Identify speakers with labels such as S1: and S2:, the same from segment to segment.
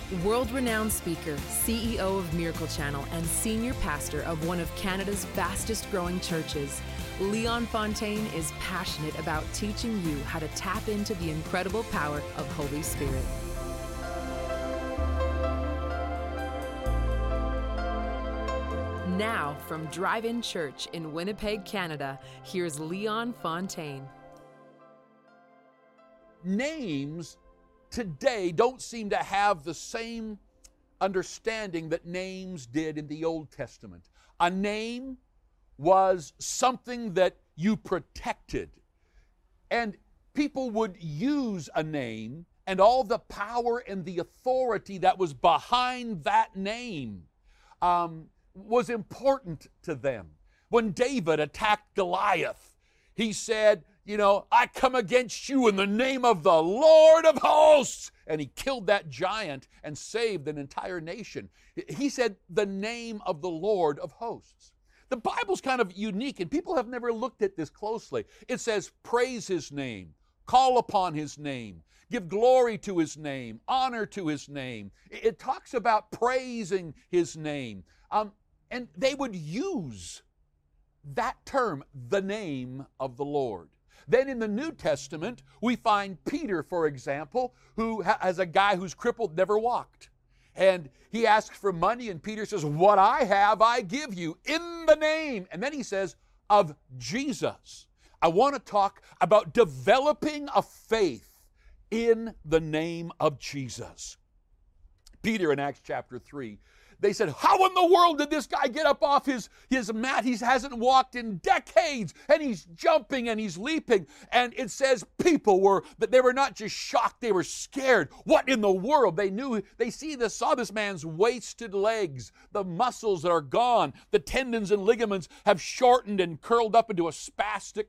S1: World-renowned speaker, CEO of Miracle Channel, and senior pastor of one of Canada's fastest-growing churches, Leon Fontaine is passionate about teaching you how to tap into the incredible power of Holy Spirit. Now, from Drive-In Church in Winnipeg, Canada, here's Leon Fontaine.
S2: Names today don't seem to have the same understanding that names did in the Old Testament. A name was something that you protected, and people would use a name and all the power and the authority that was behind that name was important to them. When David attacked Goliath, he said, I come against you in the name of the Lord of hosts. And he killed that giant and saved an entire nation. He said the name of the Lord of hosts. The Bible's kind of unique, and people have never looked at this closely. It says, praise his name, call upon his name, give glory to his name, honor to his name. It talks about praising his name. And they would use that term, the name of the Lord. Then in the New Testament, we find Peter, for example, who has a guy who's crippled, never walked. And he asks for money, and Peter says, what I have, I give you in the name. And then he says, of Jesus. I want to talk about developing a faith in the name of Jesus. Peter in Acts chapter 3, they said, how in the world did this guy get up off his mat? He hasn't walked in decades, and he's jumping and he's leaping. And it says that they were not just shocked, they were scared. What in the world? They saw this man's wasted legs. The muscles are gone. The tendons and ligaments have shortened and curled up into a spastic,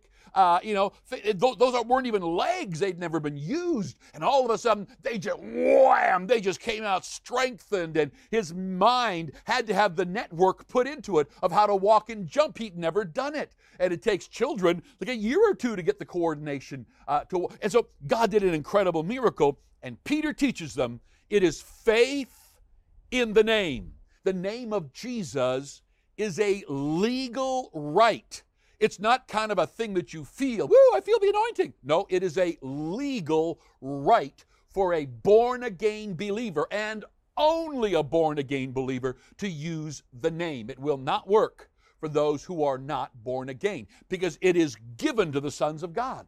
S2: those weren't even legs. They'd never been used. And all of a sudden, they just came out strengthened, and his mind had to have the network put into it of how to walk and jump. He'd never done it. And it takes children like a year or two to get the coordination. And so God did an incredible miracle, and Peter teaches them it is faith in the name. The name of Jesus is a legal right. It's not kind of a thing that you feel. Woo, I feel the anointing. No, it is a legal right for a born-again believer, and only a born-again believer, to use the name. It will not work for those who are not born again, because it is given to the sons of God.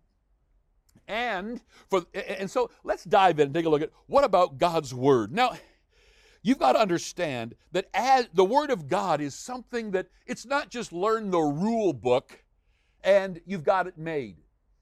S2: And so let's dive in and take a look at what about God's Word. Now, you've got to understand that as the Word of God is something that it's not just learn the rule book and you've got it made.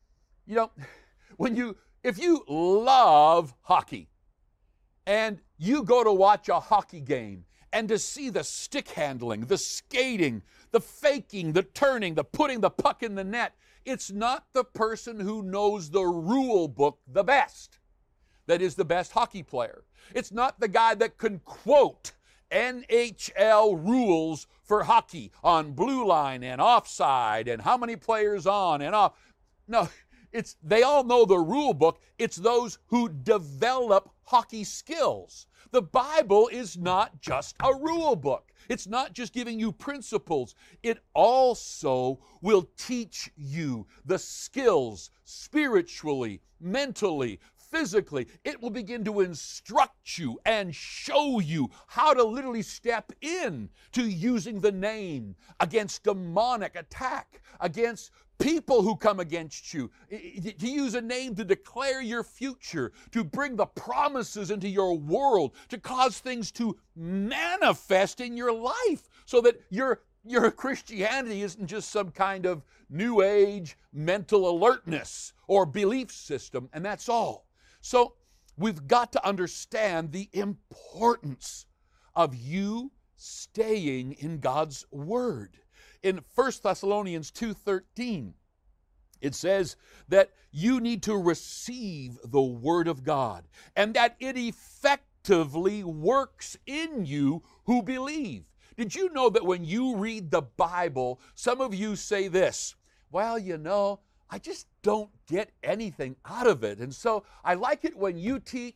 S2: If you love hockey and you go to watch a hockey game and to see the stick handling, the skating, the faking, the turning, the putting the puck in the net, it's not the person who knows the rule book the best that is the best hockey player. It's not the guy that can quote NHL rules for hockey on blue line and offside and how many players on and off. No, they all know the rule book. It's those who develop hockey skills. The Bible is not just a rule book. It's not just giving you principles. It also will teach you the skills spiritually, mentally, physically. It will begin to instruct you and show you how to literally step in to using the name against demonic attack, against people who come against you, to use a name to declare your future, to bring the promises into your world, to cause things to manifest in your life so that your Christianity isn't just some kind of new age mental alertness or belief system, and that's all. So we've got to understand the importance of you staying in God's Word. In 1 Thessalonians 2:13, it says that you need to receive the Word of God and that it effectively works in you who believe. Did you know that when you read the Bible, some of you say this, well, I just don't get anything out of it. And so I like it when you teach,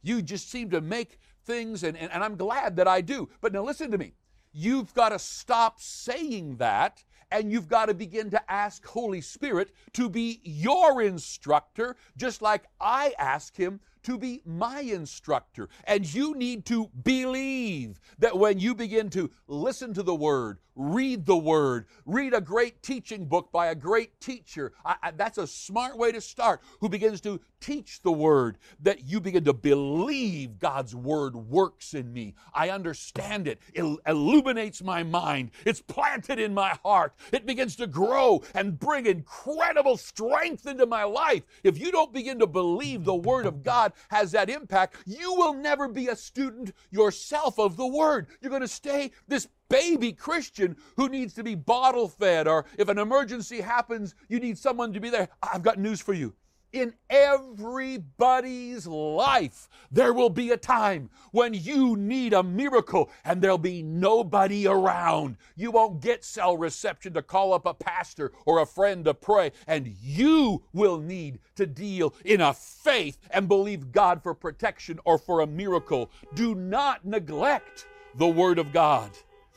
S2: You just seem to make things, and I'm glad that I do. But now listen to me. You've got to stop saying that, and you've got to begin to ask Holy Spirit to be your instructor, just like I ask Him to be my instructor. And you need to believe that when you begin to listen to the Word, read a great teaching book by a great teacher. That's a smart way to start, who begins to teach the Word, that you begin to believe God's Word works in me. I understand it. It illuminates my mind. It's planted in my heart. It begins to grow and bring incredible strength into my life. If you don't begin to believe the Word of God has that impact, you will never be a student yourself of the Word. You're going to stay this baby Christian who needs to be bottle fed, or if an emergency happens, you need someone to be there. I've got news for you. In everybody's life, there will be a time when you need a miracle and there'll be nobody around. You won't get cell reception to call up a pastor or a friend to pray, and you will need to deal in a faith and believe God for protection or for a miracle. Do not neglect the Word of God.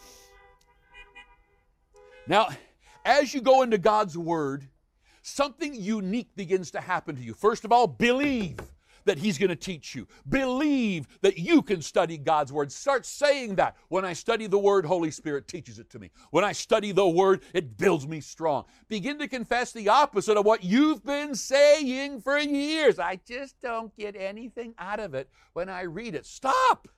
S2: Now, as you go into God's Word, something unique begins to happen to you. First of all, believe that He's going to teach you. Believe that you can study God's Word. Start saying that. When I study the Word, Holy Spirit teaches it to me. When I study the Word, it builds me strong. Begin to confess the opposite of what you've been saying for years. I just don't get anything out of it when I read it. Stop!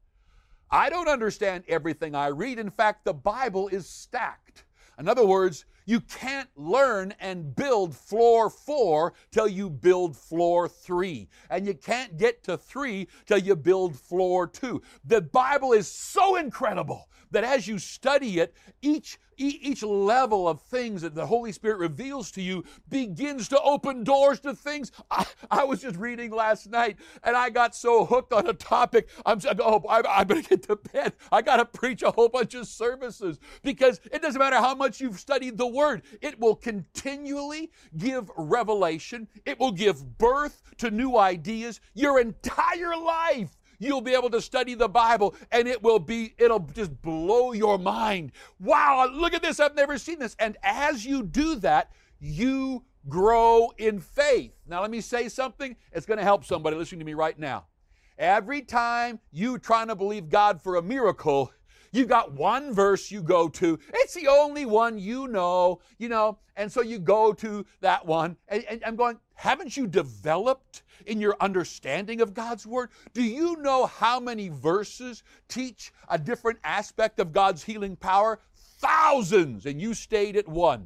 S2: I don't understand everything I read. In fact, the Bible is stacked. In other words, you can't learn and build floor 4 till you build floor 3. And you can't get to 3 till you build floor 2. The Bible is so incredible that as you study it, each level of things that the Holy Spirit reveals to you begins to open doors to things. I was just reading last night, and I got so hooked on a topic. I better get to bed. I got to preach a whole bunch of services, because it doesn't matter how much you've studied the Word. It will continually give revelation. It will give birth to new ideas. Your entire life, you'll be able to study the Bible, and it'll just blow your mind. Wow, look at this. I've never seen this. And as you do that, you grow in faith. Now, let me say something. It's going to help somebody listening to me right now. Every time you're trying to believe God for a miracle, you've got one verse you go to. It's the only one you know, and so you go to that one. And I'm going, haven't you developed in your understanding of God's Word? Do you know how many verses teach a different aspect of God's healing power? Thousands, and you stayed at one.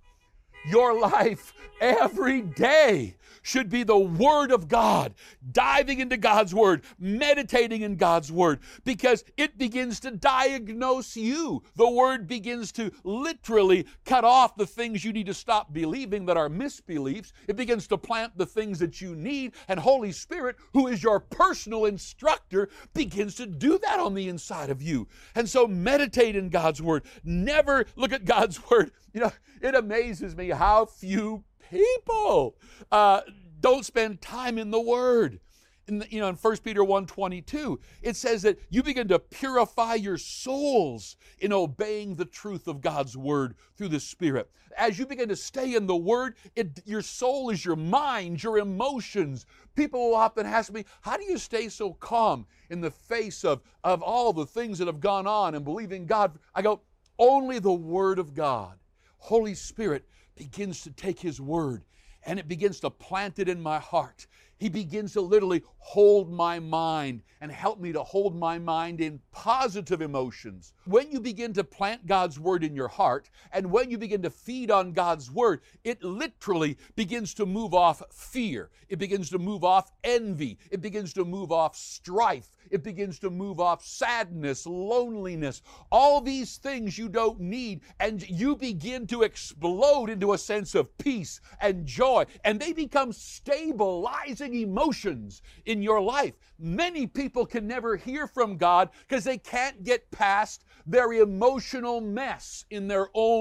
S2: Your life every day should be the Word of God, diving into God's Word, meditating in God's Word, because it begins to diagnose you. The Word begins to literally cut off the things you need to stop believing that are misbeliefs. It begins to plant the things that you need, and Holy Spirit, who is your personal instructor, begins to do that on the inside of you. And so meditate in God's Word. Never look at God's Word. It amazes me how few people don't spend time in the Word. In 1 Peter 1:22, it says that you begin to purify your souls in obeying the truth of God's Word through the Spirit. As you begin to stay in the Word, your soul is your mind, your emotions. People will often ask me, how do you stay so calm in the face of all the things that have gone on and believing God? I go, only the Word of God. Holy Spirit begins to take His Word and it begins to plant it in my heart. He begins to literally hold my mind and help me to hold my mind in positive emotions. When you begin to plant God's Word in your heart, and when you begin to feed on God's Word, it literally begins to move off fear. It begins to move off envy. It begins to move off strife. It begins to move off sadness, loneliness, all these things you don't need, and you begin to explode into a sense of peace and joy, and they become stabilizing emotions in your life. Many people can never hear from God because they can't get past their emotional mess in their own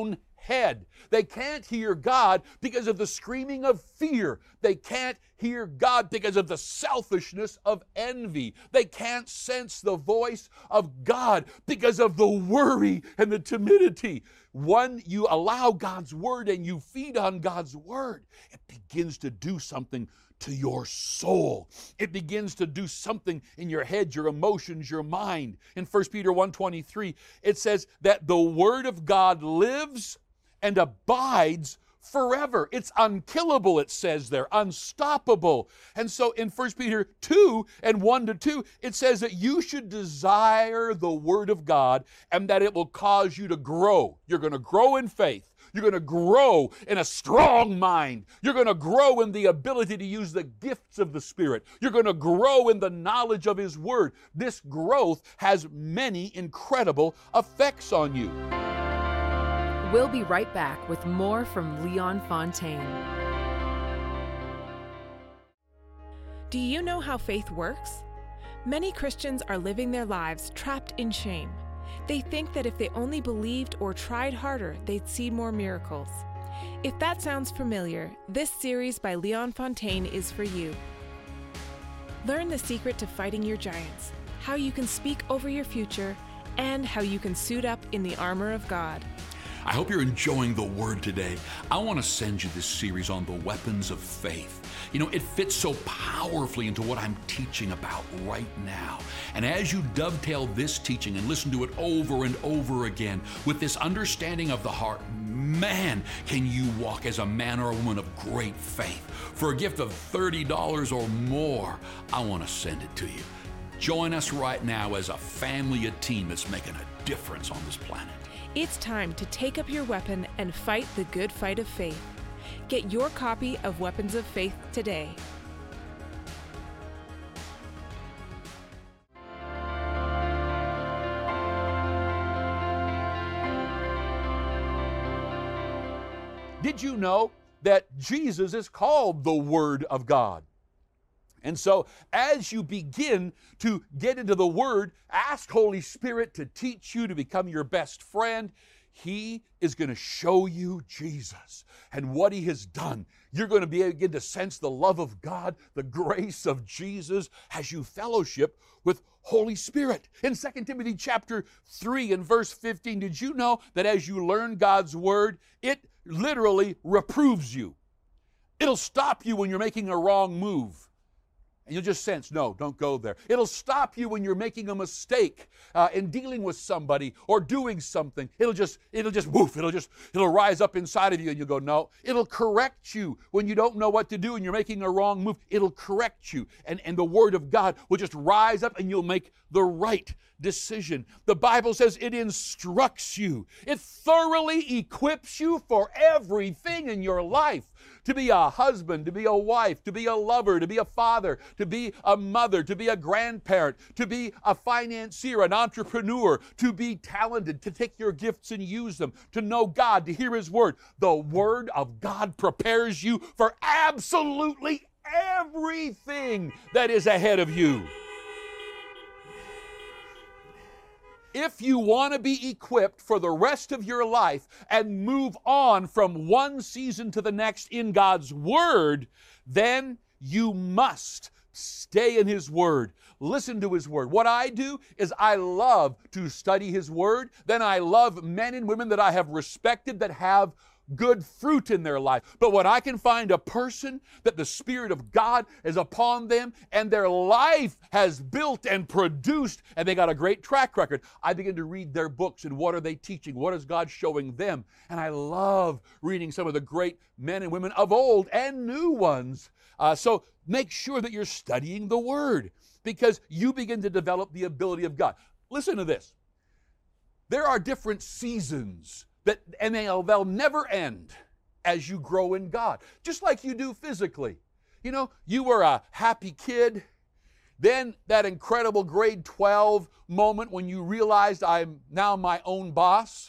S2: head. They can't hear God because of the screaming of fear. They can't hear God because of the selfishness of envy. They can't sense the voice of God because of the worry and the timidity. When you allow God's Word and you feed on God's Word, it begins to do something to your soul. It begins to do something in your head, your emotions, your mind. In 1 Peter 1:23, it says that the Word of God lives and abides forever. It's unkillable, it says there, unstoppable. And so in 1 Peter 2 and 1-2, it says that you should desire the Word of God and that it will cause you to grow. You're going to grow in faith. You're going to grow in a strong mind. You're going to grow in the ability to use the gifts of the Spirit. You're going to grow in the knowledge of His Word. This growth has many incredible effects on you.
S1: We'll be right back with more from Leon Fontaine. Do you know how faith works? Many Christians are living their lives trapped in shame. They think that if they only believed or tried harder, they'd see more miracles. If that sounds familiar, this series by Leon Fontaine is for you. Learn the secret to fighting your giants, how you can speak over your future, and how you can suit up in the armor of God.
S3: I hope you're enjoying the Word today. I want to send you this series on the weapons of faith. You know, it fits so powerfully into what I'm teaching about right now. And as you dovetail this teaching and listen to it over and over again with this understanding of the heart, man, can you walk as a man or a woman of great faith. For a gift of $30 or more, I want to send it to you. Join us right now as a family, a team that's making a difference on this planet.
S1: It's time to take up your weapon and fight the good fight of faith. Get your copy of Weapons of Faith today.
S2: Did you know that Jesus is called the Word of God? And so as you begin to get into the Word, ask Holy Spirit to teach you to become your best friend. He is going to show you Jesus and what He has done. You're going to begin to sense the love of God, the grace of Jesus as you fellowship with Holy Spirit. In 2 Timothy chapter 3 and verse 15, did you know that as you learn God's Word, it literally reproves you? It'll stop you when you're making a wrong move. And you'll just sense, no, don't go there. It'll stop you when you're making a mistake in dealing with somebody or doing something. It'll rise up inside of you and you'll go, no. It'll correct you when you don't know what to do and you're making a wrong move. It'll correct you. And the Word of God will just rise up and you'll make the right decision. The Bible says it instructs you. It thoroughly equips you for everything in your life. To be a husband, to be a wife, to be a lover, to be a father, to be a mother, to be a grandparent, to be a financier, an entrepreneur, to be talented, to take your gifts and use them, to know God, to hear His Word. The Word of God prepares you for absolutely everything that is ahead of you. If you want to be equipped for the rest of your life and move on from one season to the next in God's Word, then you must stay in His Word. Listen to His Word. What I do is I love to study His Word. Then I love men and women that I have respected that have good fruit in their life. But when I can find a person that the Spirit of God is upon them and their life has built and produced and they got a great track record, I begin to read their books and what are they teaching? What is God showing them? And I love reading some of the great men and women of old and new ones. So make sure that you're studying the Word because you begin to develop the ability of God. Listen to this. There are different seasons and they'll never end as you grow in God, just like you do physically. You know, you were a happy kid, then that incredible grade 12 moment when you realized I'm now my own boss.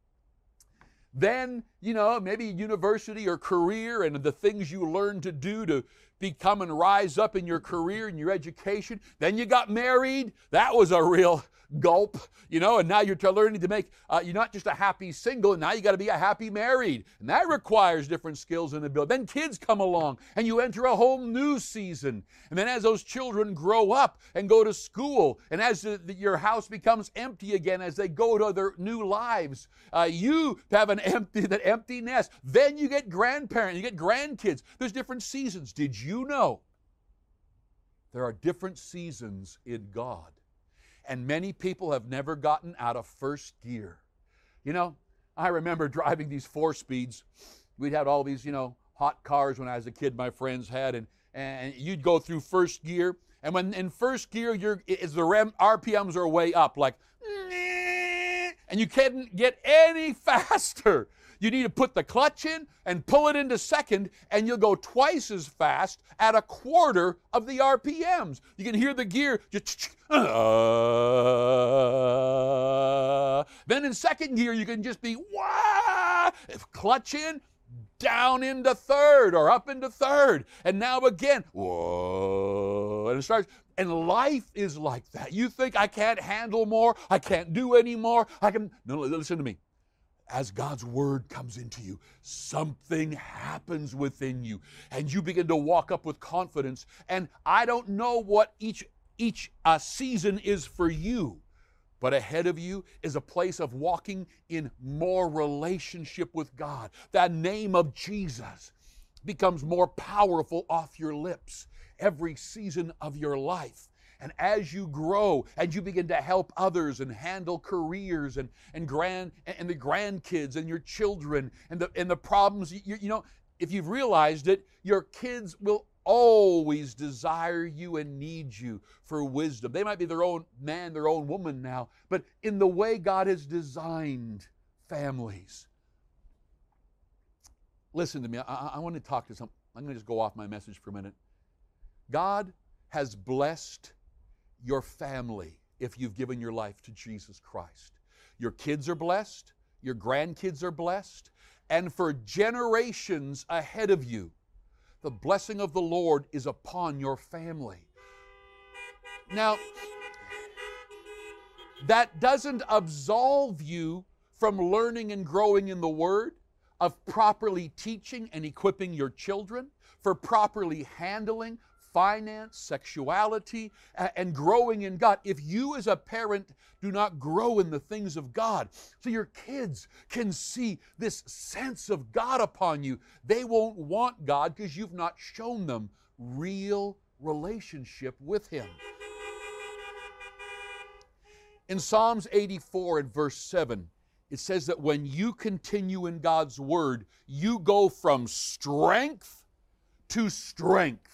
S2: Then, you know, maybe university or career and the things you learn to do to become and rise up in your career and your education. Then you got married. That was a real gulp, and now you're learning to make, you're not just a happy single, and now you got to be a happy married. And that requires different skills and ability. Then kids come along, and you enter a whole new season. And then as those children grow up and go to school, and as your house becomes empty again, as they go to their new lives, you have that empty nest. Then you get grandparents, you get grandkids. There's different seasons. Did you know there are different seasons in God? And many people have never gotten out of first gear. I remember driving these 4-speeds. We'd had all these, hot cars when I was a kid, my friends had, and you'd go through first gear. And when in first gear, the RPMs are way up, like, and you can't get any faster. You need to put the clutch in and pull it into second, and you'll go twice as fast at a quarter of the RPMs. You can hear the gear just, then in second gear, you can just be, wah, clutch in, down into third or up into third. And now again, whoa, and it starts. And life is like that. You think, I can't handle more, I can't do any more, no, listen to me. As God's word comes into you, something happens within you, and you begin to walk up with confidence. And I don't know what each season is for you, but ahead of you is a place of walking in more relationship with God. That name of Jesus becomes more powerful off your lips every season of your life. And as you grow, and you begin to help others and handle careers and the grandkids and your children and the problems, if you've realized it, your kids will always desire you and need you for wisdom. They might be their own man, their own woman now, but in the way God has designed families. Listen to me. I want to talk to some. I'm going to just go off my message for a minute. God has blessed your family if you've given your life to Jesus Christ. Your kids are blessed, your grandkids are blessed, and for generations ahead of you, the blessing of the Lord is upon your family. Now, that doesn't absolve you from learning and growing in the Word, of properly teaching and equipping your children, for properly handling finance, sexuality, and growing in God. If you as a parent do not grow in the things of God, so your kids can see this sense of God upon you, they won't want God because you've not shown them real relationship with Him. In Psalms 84 and verse 7, it says that when you continue in God's Word, you go from strength to strength.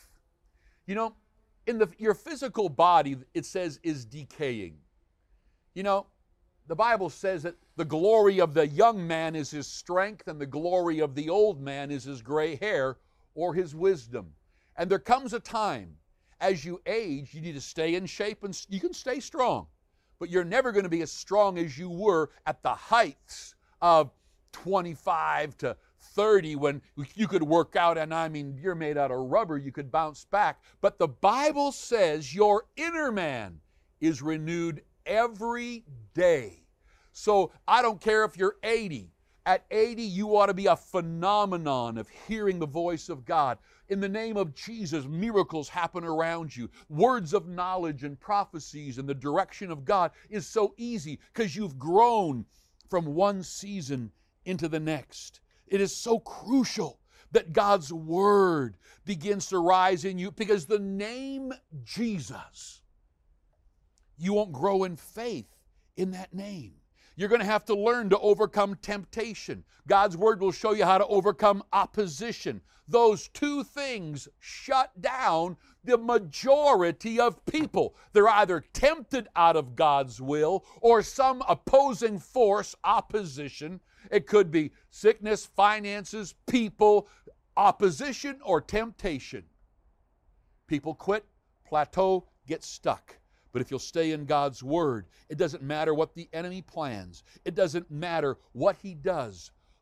S2: Your physical body, it says, is decaying. The Bible says that the glory of the young man is his strength, and the glory of the old man is his gray hair or his wisdom. And there comes a time, as you age, you need to stay in shape, and you can stay strong, but you're never going to be as strong as you were at the heights of 25 to 30 when you could work out, and you're made out of rubber, you could bounce back. But the Bible says your inner man is renewed every day. So I don't care if you're 80. At 80, you ought to be a phenomenon of hearing the voice of God. In the name of Jesus, miracles happen around you. Words of knowledge and prophecies and the direction of God is so easy because you've grown from one season into the next. It is so crucial that God's Word begins to rise in you, because the name Jesus, you won't grow in faith in that name. You're going to have to learn to overcome temptation. God's Word will show you how to overcome opposition. Those two things shut down the majority of people. They're either tempted out of God's will or some opposing force, opposition. It could be sickness, finances, people, opposition, or temptation. People quit, plateau, get stuck. But if you'll stay in God's Word, it doesn't matter what the enemy plans. It doesn't matter what he does.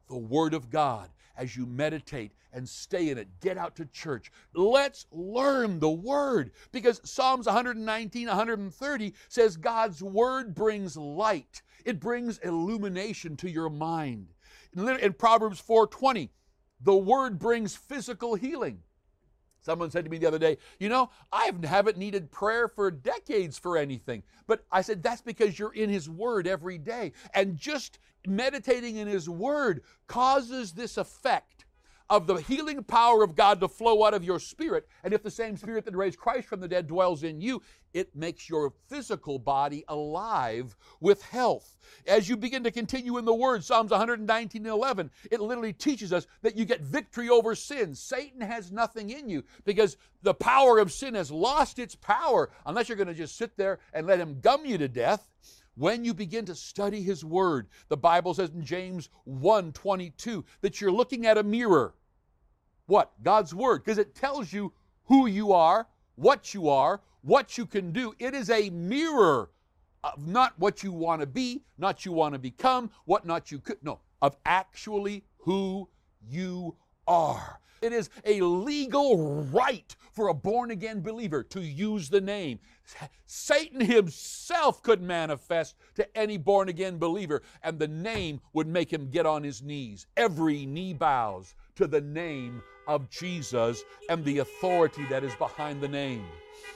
S2: the Word of God as you meditate and stay in it. Get out to church. Let's learn the Word, because Psalms 119, 130 says God's Word brings light. It brings illumination to your mind. In Proverbs 4:20, the Word brings physical healing. Someone said to me the other day, I haven't needed prayer for decades for anything. But I said, that's because you're in His Word every day. And just meditating in His Word causes this effect of the healing power of God to flow out of your spirit. And if the same Spirit that raised Christ from the dead dwells in you, it makes your physical body alive with health. As you begin to continue in the Word, Psalms 119:11, it literally teaches us that you get victory over sin. Satan has nothing in you because the power of sin has lost its power, unless you're going to just sit there and let him gum you to death. When you begin to study His Word, the Bible says in James 1:22 that you're looking at a mirror. What? God's Word, because it tells you who you are, what you can do. It is a mirror of not what you want to be, not you want to become, what not you could, no, of actually who you are. It is a legal right for a born-again believer to use the name. Satan himself could manifest to any born-again believer, and the name would make him get on his knees. Every knee bows to the name of Jesus and the authority that is behind the name.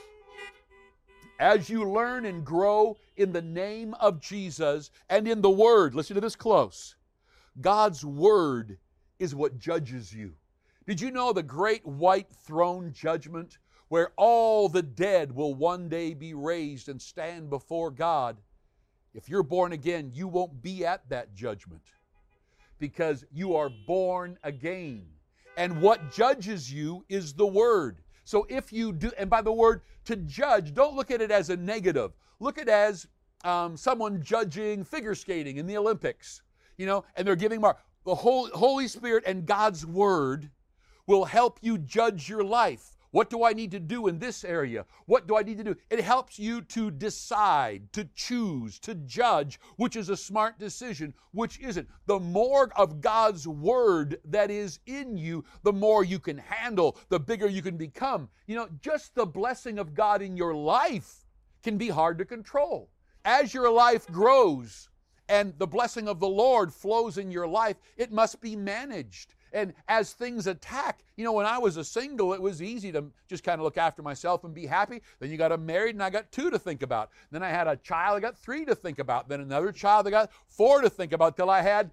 S2: As you learn and grow in the name of Jesus and in the Word, listen to this close, God's Word is what judges you. Did you know the great white throne judgment, where all the dead will one day be raised and stand before God? If you're born again, you won't be at that judgment because you are born again. And what judges you is the Word. So if you do, and by the word to judge, don't look at it as a negative. Look at it as someone judging figure skating in the Olympics, and they're giving mark. The Holy Spirit and God's Word will help you judge your life. What do I need to do in this area? What do I need to do? It helps you to decide, to choose, to judge which is a smart decision, which isn't. The more of God's Word that is in you, the more you can handle, the bigger you can become. Just the blessing of God in your life can be hard to control. As your life grows and the blessing of the Lord flows in your life, it must be managed. And as things attack, when I was a single, it was easy to just kind of look after myself and be happy. Then you got married, and I got 2 to think about. Then I had a child, I got 3 to think about. Then another child, I got 4 to think about, till I had,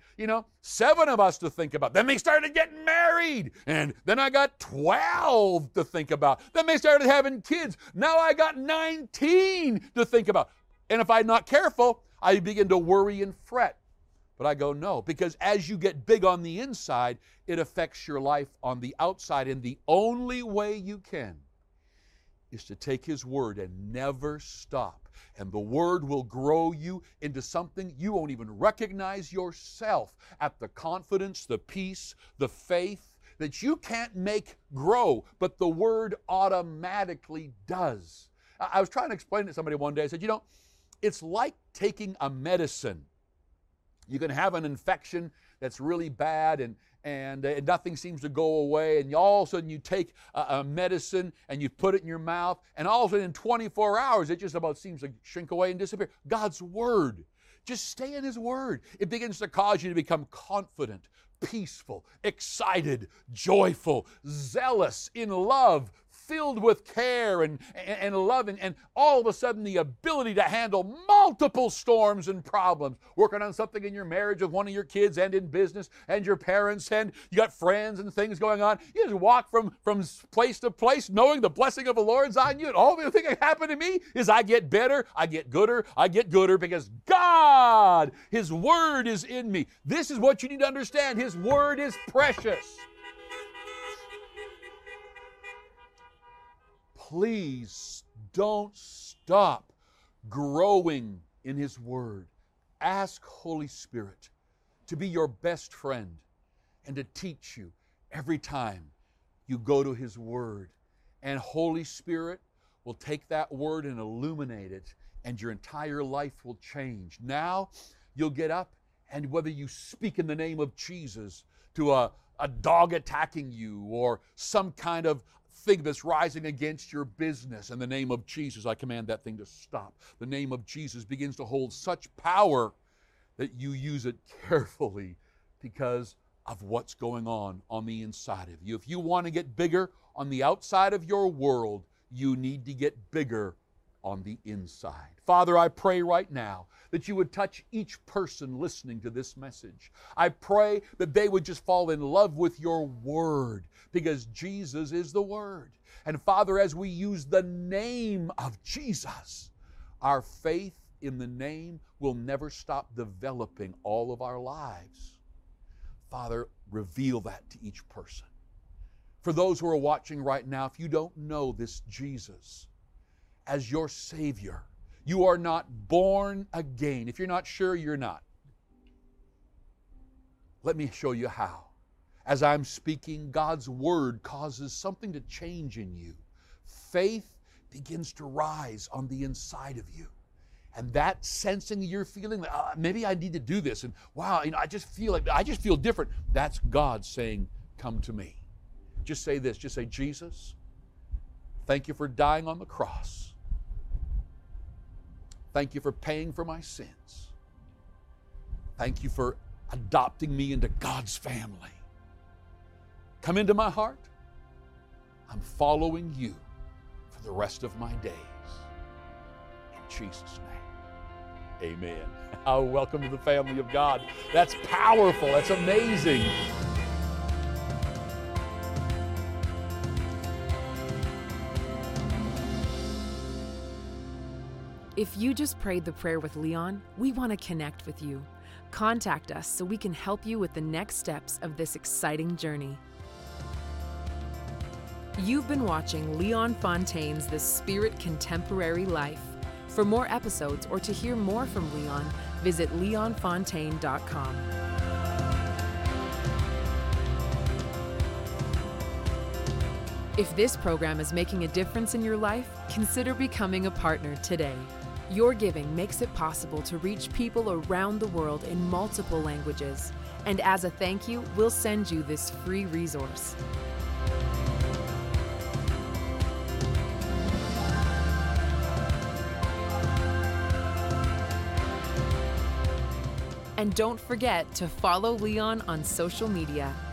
S2: 7 of us to think about. Then they started getting married, and then I got 12 to think about. Then they started having kids. Now I got 19 to think about. And if I'm not careful, I begin to worry and fret. But I go, no, because as you get big on the inside, it affects your life on the outside. And the only way you can is to take His Word and never stop. And the Word will grow you into something you won't even recognize yourself, at the confidence, the peace, the faith that you can't make grow, but the Word automatically does. I was trying to explain to somebody one day. I said, it's like taking a medicine. You can have an infection that's really bad and nothing seems to go away, and all of a sudden you take a medicine and you put it in your mouth, and all of a sudden in 24 hours it just about seems to shrink away and disappear. God's Word, just stay in His Word. It begins to cause you to become confident, peaceful, excited, joyful, zealous, in love, filled with care and loving, and all of a sudden the ability to handle multiple storms and problems, working on something in your marriage with one of your kids and in business and your parents, and you got friends and things going on. You just walk from place to place knowing the blessing of the Lord's on you, and all the thing that happened to me is I get better, I get gooder because God, His Word is in me. This is what you need to understand. His Word is precious. Please don't stop growing in His Word. Ask Holy Spirit to be your best friend and to teach you every time you go to His Word. And Holy Spirit will take that Word and illuminate it, and your entire life will change. Now you'll get up And whether you speak in the name of Jesus to a dog attacking you or some kind of thing that's rising against your business, in the name of Jesus, I command that thing to stop. The name of Jesus begins to hold such power that you use it carefully because of what's going on the inside of you. If you want to get bigger on the outside of your world, you need to get bigger on the inside. Father, I pray right now that you would touch each person listening to this message. I pray that they would just fall in love with your word, because Jesus is the word. And Father, as we use the name of Jesus, our faith in the name will never stop developing all of our lives. Father, reveal that to each person. For those who are watching right now, if you don't know this Jesus as your Savior, you are not born again. If you're not sure, you're not. Let me show you how. As I'm speaking, God's Word causes something to change in you. Faith begins to rise on the inside of you. And that sensing you're feeling, maybe I need to do this, and wow, I just feel different. That's God saying, come to me. Just say this, just say, Jesus, thank you for dying on the cross. Thank you for paying for my sins. Thank you for adopting me into God's family. Come into my heart. I'm following you for the rest of my days. In Jesus' name, amen. Oh, welcome to the family of God. That's powerful. That's amazing.
S1: If you just prayed the prayer with Leon, we want to connect with you. Contact us so we can help you with the next steps of this exciting journey. You've been watching Leon Fontaine's The Spirit Contemporary Life. For more episodes or to hear more from Leon, visit leonfontaine.com. If this program is making a difference in your life, consider becoming a partner today. Your giving makes it possible to reach people around the world in multiple languages. And as a thank you, we'll send you this free resource. And don't forget to follow Leon on social media